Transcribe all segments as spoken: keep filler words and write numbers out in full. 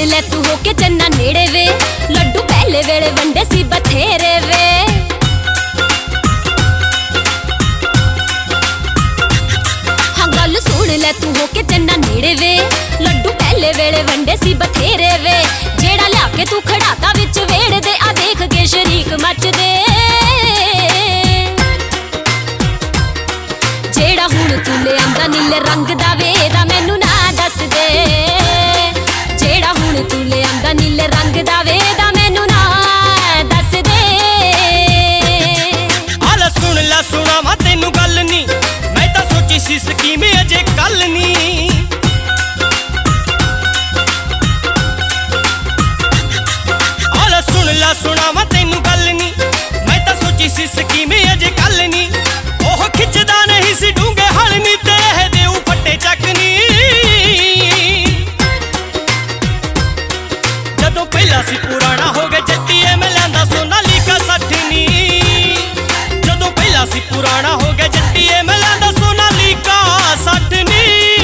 ले तू होके चन्ना नेड़े वे, लड्डू पहले वेले वंडे सी बथेरे वे। हाँ गल सुन ले तू होके चन्ना नेड़े वे, लड्डू पहले वेले वंडे सी बथेरे वे। जेड़ा लिया के तू खड़ाता विच वेड़ दे, आ देख के शरीक मच दे। जेड़ा हुण तू ले आंदा नीले रंग दा वे, दा मैनू ना दस दे। जेड़ा हुण तू ले आंदा नीले रंग दा वे, दा मैनू ना दस दे। आला सुन ला सुनावा तैनू गल नी, मैं तां सोची सी स्कीम अजे कल नी। आला सुन ला सुनावा तैनू गल नी, मैं तां सोची सी स्कीम अजे कल नी। ओह खिचदा नहीं सी डूंगे हल नी, ते देऊ फट्टे चकनी। जदों पहला सी पुराना हो गया जट्टीए मैं लैंदा सोनालीका सठ नी। जदों पहला सी पुराना हो गया जट्टीए मैं लैंदा सोनालीका सठ नी।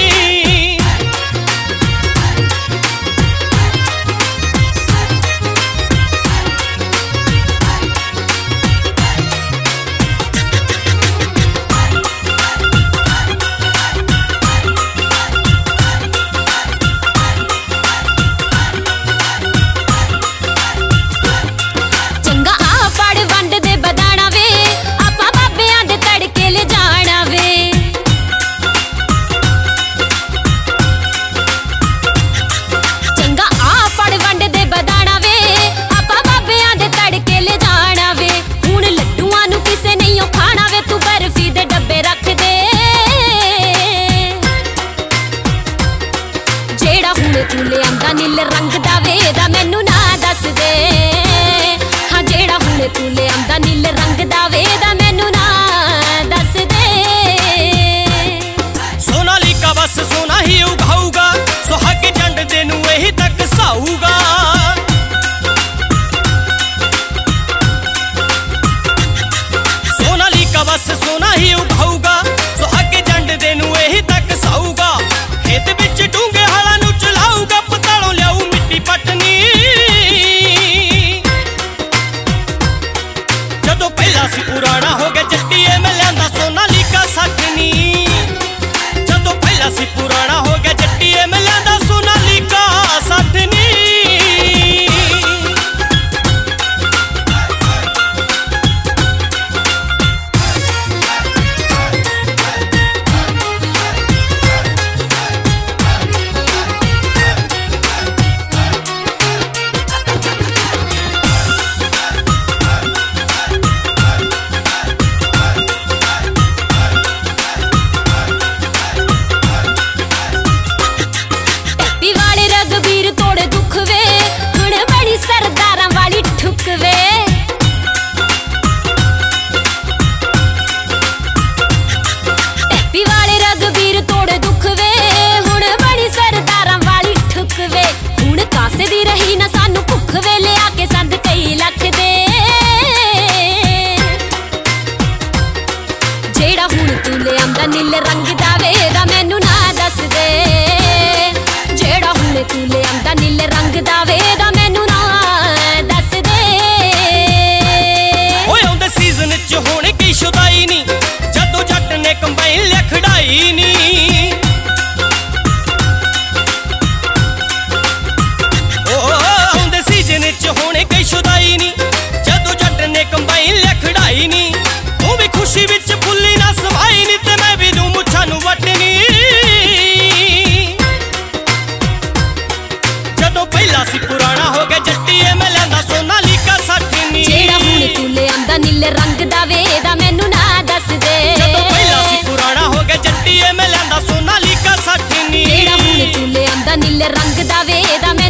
तू ले आंदा नीले रंग दा वे, दा मैनू ना दस दे। हाँ जेड़ा हुण तू ले आंदा नीले रंग दा वे, दा मैनू ना दस दे। सोनालीका बस सोना ही उगाऊगा, सुहाग जंड दे नू यही तक साऊगा। सोनालीका बस सोना ही उगाऊगा, सुहाग जंड दे नू यही तक साऊगा। खेत विच डूंगे हला नू चलाऊगा, पतालों लियाऊ मिट्टी पटनी। जदों पहला सी पुराना हो गया जट्टीए मैं लैंदा सोनालीका सठ नी। जदों पहला सी पुराना हो गया जट्टीए मैं लैंदा सोनालीका सठ नी। नीले रंग दा वे, दा मैनू ना दस दे। जेड़ा हुण तू ले आंदा नीले रंग दा वे, दा मैनू ना दस दे। ओए औंदे सीजन च होणे की शुदाई नी, जदों जट ने कंबाइन लिया खड़ाई नी। औंदे सीजन च होणे की शुदाई नी, जदों जट ने कंबाइन लिया खड़ाई नी। तू भी खुशी विच फुल्ली ना समाई नी, ते मैं भी दूं मुछां नू वटनी। जदों पहला सी पुराना हो गया जट्टीए मैं लैंदा सोनालीका सठ नी। जेड़ा हुण तू ले आंदा नीले रंग दा वे, दा मैनू ना दस दे। जदों पहला सी पुराना हो गया जट्टीए मैं लैंदा सोनालीका सठ नी। जेड़ा हुण तू ले आंदा नीले रंग दा वे, दा